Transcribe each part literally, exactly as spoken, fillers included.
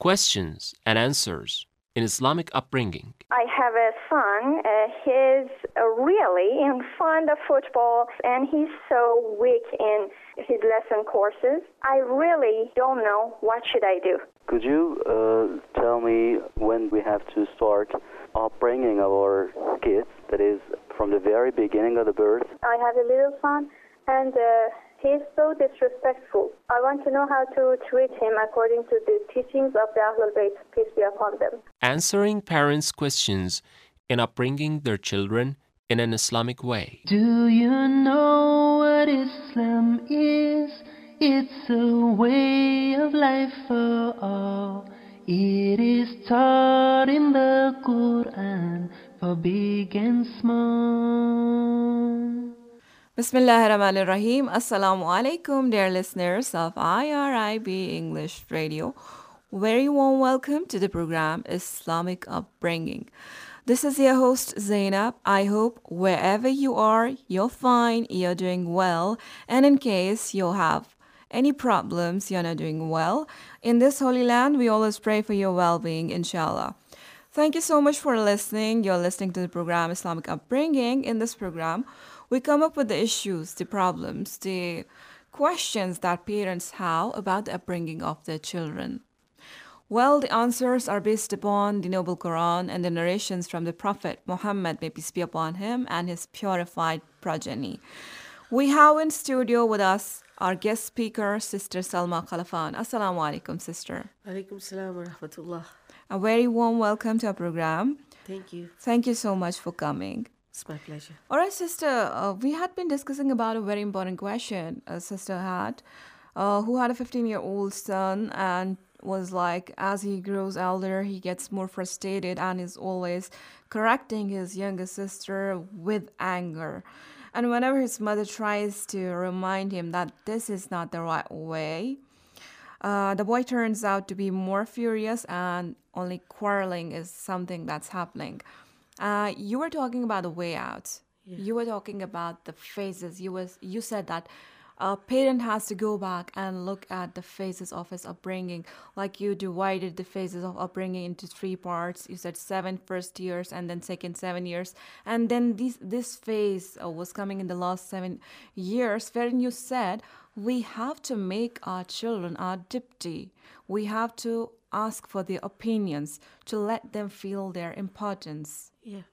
questions and answers in Islamic upbringing. I have a son. Uh, he's uh, really in fond of football, and he's so weak in his lesson courses. I really don't know what should I do. Could you uh, tell me when we have to start upbringing our kids, that is, from the very beginning of the birth? I have a little son, and uh, he's so disrespectful. I want to know how to treat him according to the teachings of the Ahlul Bayt, peace be upon them. Answering parents' questions in upbringing their children in an Islamic way. Do you know what Islam is? It's a way of life for all. It is taught in the Quran for big and small. Bismillah ar-Rahman ar-Rahim. Assalamu alaikum, dear listeners of I R I B English Radio. Very warm welcome to the program Islamic Upbringing. This is your host Zainab. I hope wherever you are, you're fine, you're doing well. And in case you have any problems, you're not doing well, in this holy land, we always pray for your well-being, inshallah. Thank you so much for listening. You're listening to the program Islamic Upbringing. In this program, we come up with the issues, the problems, the questions that parents have about the upbringing of their children. Well, the answers are based upon the Noble Quran and the narrations from the Prophet Muhammad, may peace be upon him, and his purified progeny. We have in studio with us our guest speaker, Sister Salma Khalafan. Assalamu alaikum, sister. Alaikum salam wa rahmatullah. A very warm welcome to our program. Thank you. Thank you so much for coming. It's my pleasure. All right, sister, uh, we had been discussing about a very important question a sister had, uh, who had a fifteen-year-old son and was like, as he grows older, he gets more frustrated and is always correcting his younger sister with anger. And whenever his mother tries to remind him that this is not the right way, uh, the boy turns out to be more furious and only quarreling is something that's happening. Uh, you were talking about the way out. Yeah. You were talking about the phases. You was you said that a parent has to go back and look at the phases of his upbringing. Like you divided the phases of upbringing into three parts. You said seven first years and then second seven years. And then this, this phase uh, was coming in the last seven years, wherein you said we have to make our children our deputy. We have to ask for their opinions to let them feel their importance. Yeah.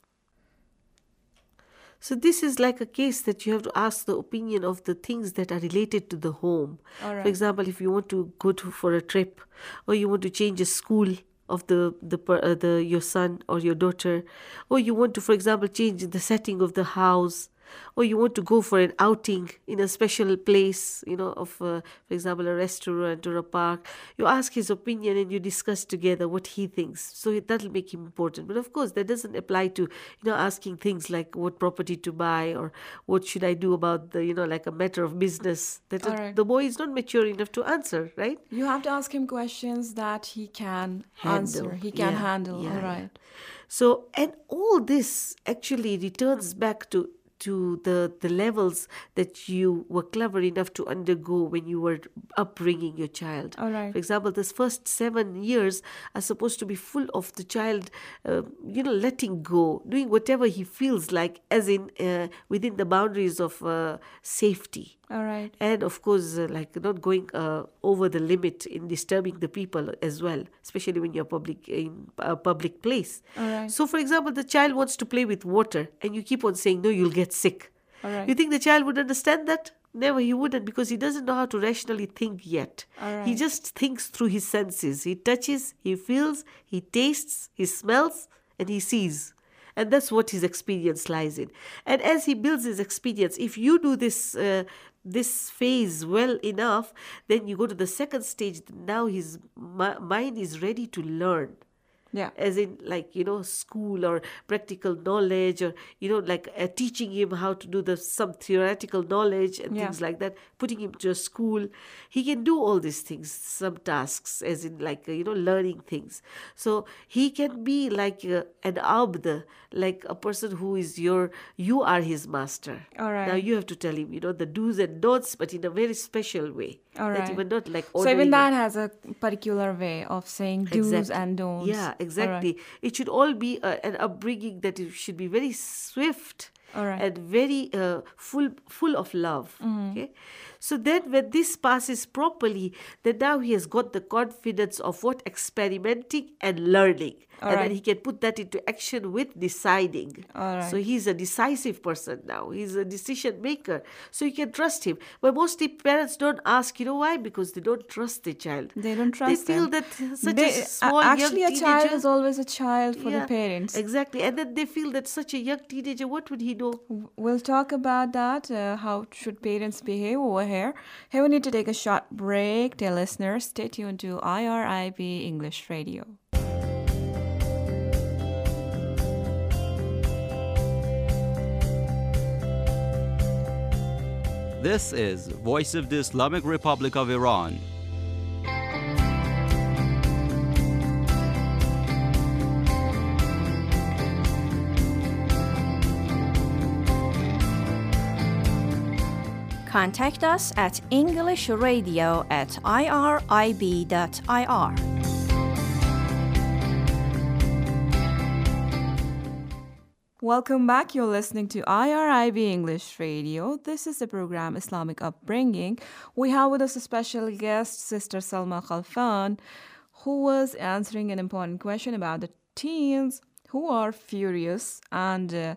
So this is like a case that you have to ask the opinion of the things that are related to the home. All right. For example, if you want to go to, for a trip, or you want to change a school of the the, uh, the your son or your daughter, or you want to, for example, change the setting of the house, or you want to go for an outing in a special place, you know, of, uh, for example, a restaurant or a park. You ask his opinion and you discuss together what he thinks. So that'll make him important. But of course, that doesn't apply to, you know, asking things like what property to buy or what should I do about the, you know, like a matter of business. That right. The boy is not mature enough to answer, right? You have to ask him questions that he can Handle. answer. He can Yeah, handle. yeah, All right. yeah. So, and all this actually returns back to to the, the levels that you were clever enough to undergo when you were upbringing your child. All right. For example, this first seven years are supposed to be full of the child, uh, you know, letting go, doing whatever he feels like, as in uh, within the boundaries of uh, safety. All right. And of course, uh, like not going uh, over the limit in disturbing the people as well, especially when you're public in a public place. All right. So, for example, the child wants to play with water, and you keep on saying, "No, you'll get sick." All right. You think the child would understand that? Never, he wouldn't, because he doesn't know how to rationally think yet. All right. He just thinks through his senses. He touches, he feels, he tastes, he smells, and he sees. And that's what his experience lies in. And as he builds his experience, if you do this uh, this phase well enough, then you go to the second stage. Now his mi- mind is ready to learn. Yeah. As in, like, you know, school or practical knowledge, or, you know, like uh, teaching him how to do the some theoretical knowledge and Yeah. things like that, putting him to a school. He can do all these things, some tasks, as in, like, uh, you know, learning things. So he can be like uh, an abd, like a person who is your, you are his master. All right. Now you have to tell him, you know, the do's and don'ts, but in a very special way. All That right. you were not like So ordering even him. that has a particular way of saying do's Exactly. and don'ts. Yeah, exactly. It should all be uh, an upbringing that it should be very swift All right. and very uh, full full of love. Okay, so then when this passes properly, then now he has got the confidence of what experimenting and learning, All and right. then he can put that into action with deciding. All right. So he's a decisive person now. He's a decision maker. So you can trust him. But mostly parents don't ask. You know why? Because they don't trust the child. They don't trust They feel them. that such They- a small a- actually, young a child teenager- is always a child for the Yeah, parents. Exactly. And then they feel that such a young teenager, what would he know? We'll talk about that. Uh, how should parents behave over here? Here we need to take a short break. Dear listeners, stay tuned to I R I B English Radio. This is Voice of the Islamic Republic of Iran. Contact us at englishradio at irib dot I R. Welcome back. You're listening to I R I B English Radio. This is the program Islamic Upbringing. We have with us a special guest, Sister Salma Khalfan, who was answering an important question about the teens who are furious and uh,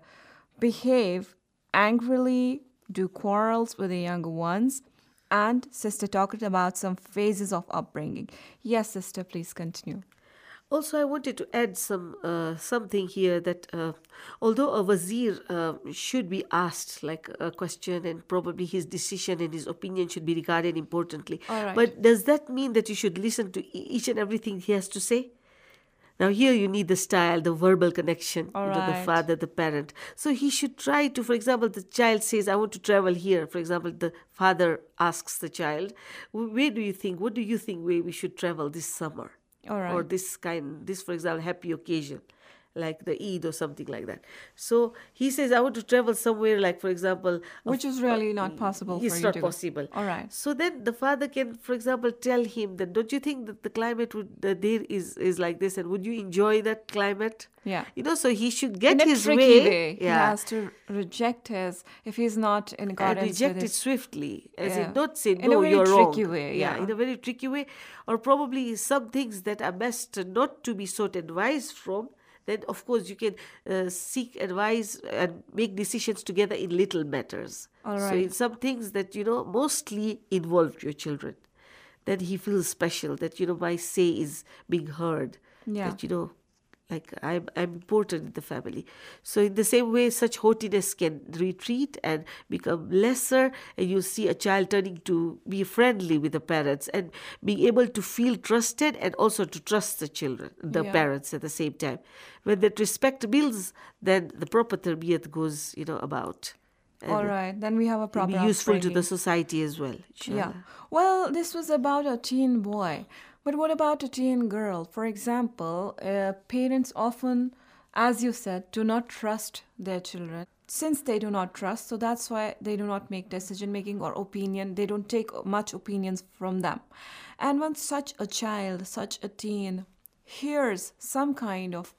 behave angrily, do quarrels with the younger ones. And Sister talked about some phases of upbringing. Yes, Sister, please continue. Also, I wanted to add some uh, something here that uh, although a wazir uh, should be asked like a question, and probably his decision and his opinion should be regarded importantly, All right. but does that mean that you should listen to e- each and everything he has to say? Now here you need the style, the verbal connection, All you know, the right. father, the parent. So he should try to, for example, the child says, I want to travel here. For example, the father asks the child, where do you think, what do you think where we should travel this summer? All right. Or this kind, this, for example, happy occasion, like the Eid or something like that. So he says, I want to travel somewhere, like, for example, Which is really not possible for it's you not to go. possible. All right. So then the father can, for example, tell him that, don't you think that the climate would, that there is, is like this, and would you enjoy that climate? Yeah. You know, so he should get In a his tricky way. way. He Yeah. has to reject his, if he's not in And accordance reject with it his... swiftly, as Yeah. in not say, In a no, very you're wrong. tricky way, yeah. in a very tricky way. Or probably some things that are best not to be sought advice from, then of course you can uh, seek advice and make decisions together in little matters. All So right. in some things that, you know, mostly involve your children, then he feels special, that, you know, my say is being heard. Yeah. That, you know, like I'm, I'm important in the family. So in the same way, such haughtiness can retreat and become lesser, and you see a child turning to be friendly with the parents and being able to feel trusted and also to trust the children, the Yeah. parents at the same time. When that respect builds, then the proper tarbiyat goes, you know, about. And All right. Then we have a it'll proper be useful to upbringing. the society as well. Yeah. inshallah. Well, this was about a teen boy. But what about a teen girl? For example, uh, parents often, as you said, do not trust their children. Since they do not trust, so that's why they do not make decision making or opinion. They don't take much opinions from them. And when such a child, such a teen, hears some kind of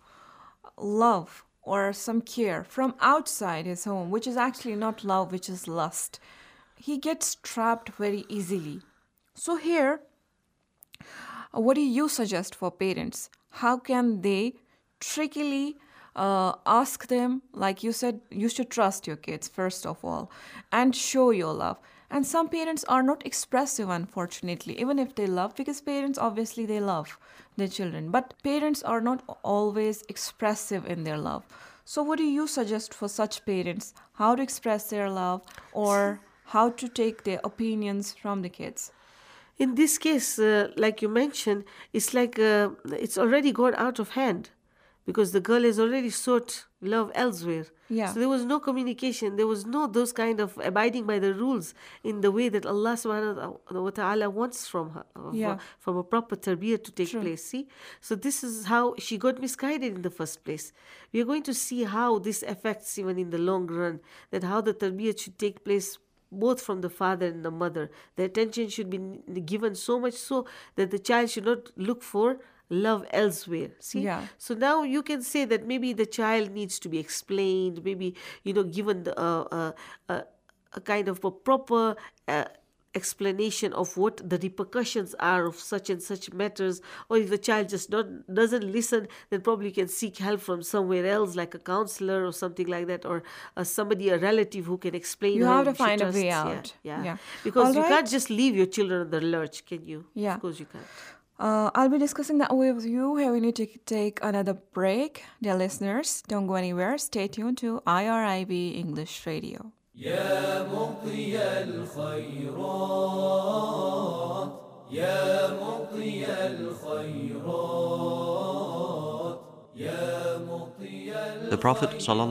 love or some care from outside his home, which is actually not love, which is lust, he gets trapped very easily. So here, uh, what do you suggest for parents? How can they trickily uh, ask them, like you said, you should trust your kids first of all and show your love. And some parents are not expressive, unfortunately, even if they love, because parents obviously they love their children, but parents are not always expressive in their love. So what do you suggest for such parents? How to express their love or how to take their opinions from the kids? In this case, uh, like you mentioned, it's like uh, it's already gone out of hand because the girl has already sought love elsewhere. Yeah. So there was no communication. There was no those kind of abiding by the rules in the way that Allah subhanahu wa ta'ala wants from her, of, Yeah. uh, from a proper tarbiyah to take True. place. See? So this is how she got misguided in the first place. We are going to see how this affects even in the long run, that how the tarbiyah should take place both from the father and the mother. The attention should be given so much so that the child should not look for love elsewhere. See? Yeah. So now you can say that maybe the child needs to be explained, maybe, you know, given the, uh, uh, uh, a kind of a proper uh, explanation of what the repercussions are of such and such matters. Or if the child just not doesn't listen, then probably you can seek help from somewhere else, like a counselor or something like that, or uh, somebody, a relative who can explain. You her have to whom she find a way trusts. out. Yeah, yeah. Yeah. Because All you right. can't just leave your children on the lurch, can you? Yeah. Of course you can't. Uh, I'll be discussing that with you. Here we need to take another break. Dear listeners, don't go anywhere. Stay tuned to I R I B English Radio. يا مطي الخيرات يا مطي الخيرات يا مطي The Prophet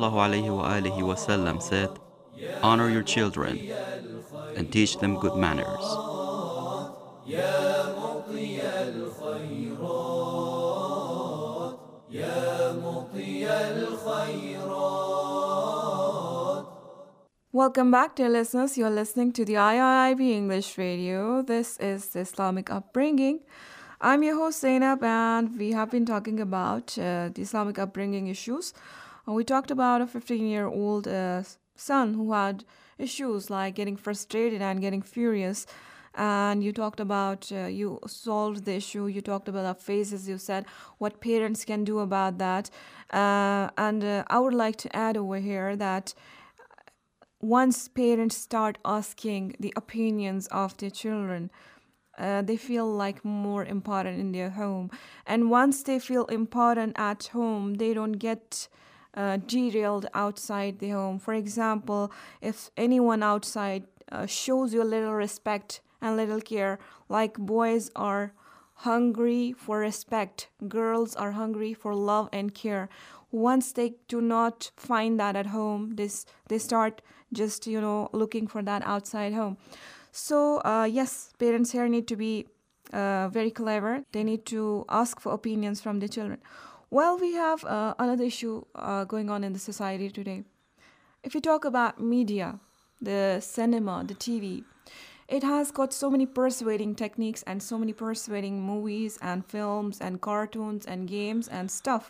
ﷺ said, honor your children and teach them good manners. يا مطي الخيرات يا مطي الخيرات. Welcome back, dear listeners. You're listening to the I R I B English Radio. This is the Islamic Upbringing. I'm your host, Zainab, and we have been talking about uh, the Islamic upbringing issues. Uh, we talked about a fifteen-year-old uh, son who had issues like getting frustrated and getting furious. And you talked about, uh, you solved the issue, you talked about the phases, you said what parents can do about that. Uh, and uh, I would like to add over here that once parents start asking the opinions of their children, uh, they feel like more important in their home. And once they feel important at home, they don't get uh, derailed outside the home. For example, if anyone outside uh, shows you a little respect and little care, like boys are hungry for respect, girls are hungry for love and care. Once they do not find that at home, this they start just, you know, looking for that outside home. So, uh, yes, parents here need to be uh, very clever. They need to ask for opinions from their children. Well, we have uh, another issue uh, going on in the society today. If you talk about media, the cinema, the T V, it has got so many persuading techniques and so many persuading movies and films and cartoons and games and stuff.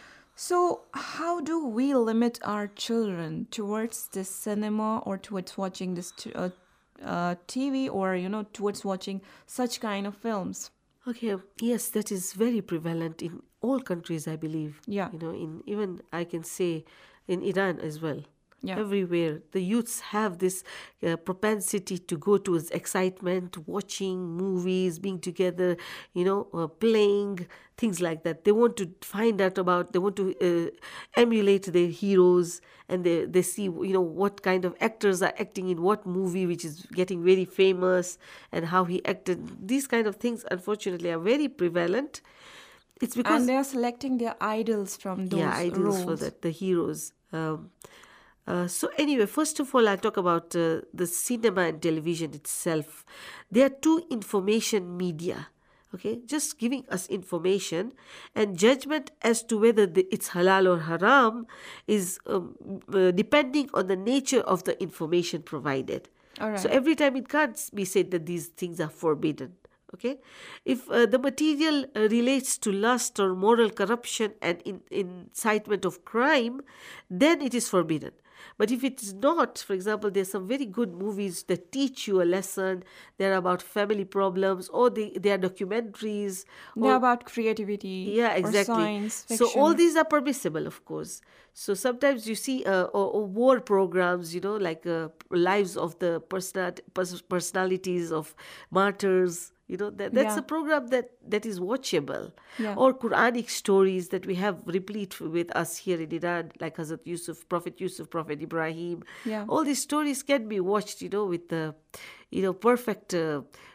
So how do we limit our children towards this cinema or towards watching this t- uh, uh, T V or, you know, towards watching such kind of films? Okay, yes, that is very prevalent in all countries, I believe. Yeah. You know, in even I can say in Iran as well. Yeah. Everywhere, the youths have this uh, propensity to go towards excitement, watching movies, being together, you know, uh, playing, things like that. They want to find out about, they want to uh, emulate their heroes, and they, they see, you know, what kind of actors are acting in what movie, which is getting very famous, and how he acted. These kind of things, unfortunately, are very prevalent. It's because... And they are selecting their idols from those yeah, idols roles. for that, the heroes. Um, Uh, so anyway, first of all, I'll talk about uh, the cinema and television itself. They are two information media, okay, just giving us information, and judgment as to whether the, it's halal or haram is um, uh, depending on the nature of the information provided. All right. So every time it can't be said that these things are forbidden. Okay, if uh, the material uh, relates to lust or moral corruption and in, incitement of crime, then it is forbidden. But if it is not, for example, there's some very good movies that teach you a lesson. They're about family problems, or they, they are documentaries. They're or, about creativity. yeah, exactly. Or science fiction. So all these are permissible, of course. So sometimes you see uh, or, or war programs, you know, like uh, lives of the personal, pers- personalities of martyrs. You know, that, that's Yeah. a program that, that is watchable. Yeah. Or Quranic stories that we have replete with us here in Iran, like Hazrat Yusuf, Prophet Yusuf, Prophet Ibrahim. Yeah. All these stories can be watched, you know, with the, you know, perfect uh,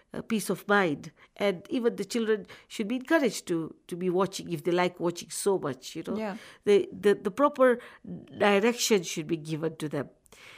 uh, peace of mind. And even the children should be encouraged to, to be watching if they like watching so much, you know. Yeah. The, the, the proper direction should be given to them.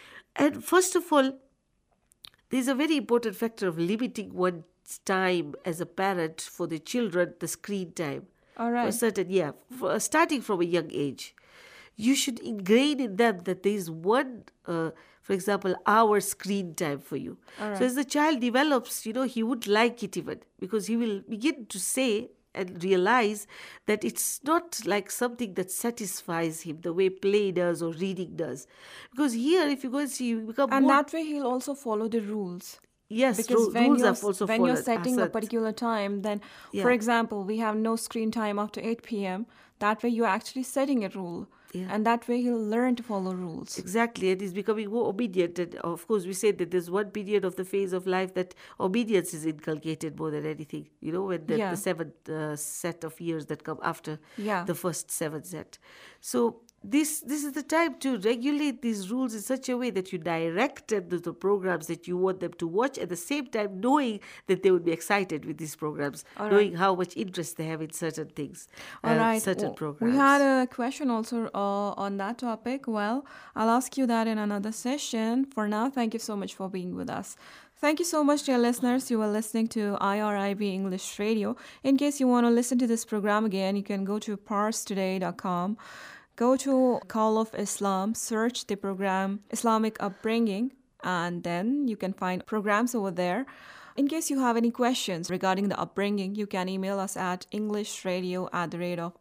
And first of all, there's a very important factor of limiting one's time as a parent for the children, the screen time. All For a right. certain, yeah, for, starting from a young age. You should ingrain in them that there is one, uh, for example, hour screen time for you. All right. So as the child develops, you know, he would like it even, because he will begin to say and realize that it's not like something that satisfies him the way play does or reading does. Because here, if you go and see, you become And more... that way he'll also follow the rules. Yes, Because ru- when, rules you're, are also when followed. you're setting a Asad. particular time, then, Yeah. for example, we have no screen time after eight p.m. That way you're actually setting a rule. Yeah. And that way he'll learn to follow rules. Exactly, and he's becoming more obedient. And of course, we say that there's one period of the phase of life that obedience is inculcated more than anything. You know, when the, Yeah. the seventh uh, set of years that come after Yeah. the first seven set. So this this is the time to regulate these rules in such a way that you direct them to the programs that you want them to watch, at the same time knowing that they would be excited with these programs, All right. knowing how much interest they have in certain things, All uh, right. certain w- programs. We had a question also uh, on that topic. Well, I'll ask you that in another session. For now, thank you so much for being with us. Thank you so much, dear listeners. You were listening to I R I B English Radio. In case you want to listen to this program again, you can go to pars today dot com. Go to Call of Islam, search the program Islamic Upbringing, and then you can find programs over there. In case you have any questions regarding the upbringing, you can email us at englishradio at the rate of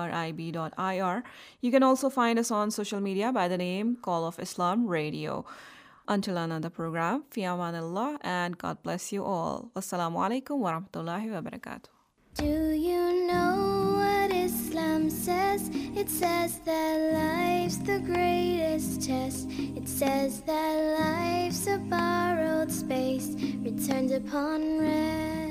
irib.ir. You can also find us on social media by the name Call of Islam Radio. Until another program, fi amanillah, and God bless you all. Wassalamu alaikum wa rahmatullahi wa barakatuh. Do you know what Islam says? It says that life's the greatest test. It says that life's a borrowed space, returned upon rest.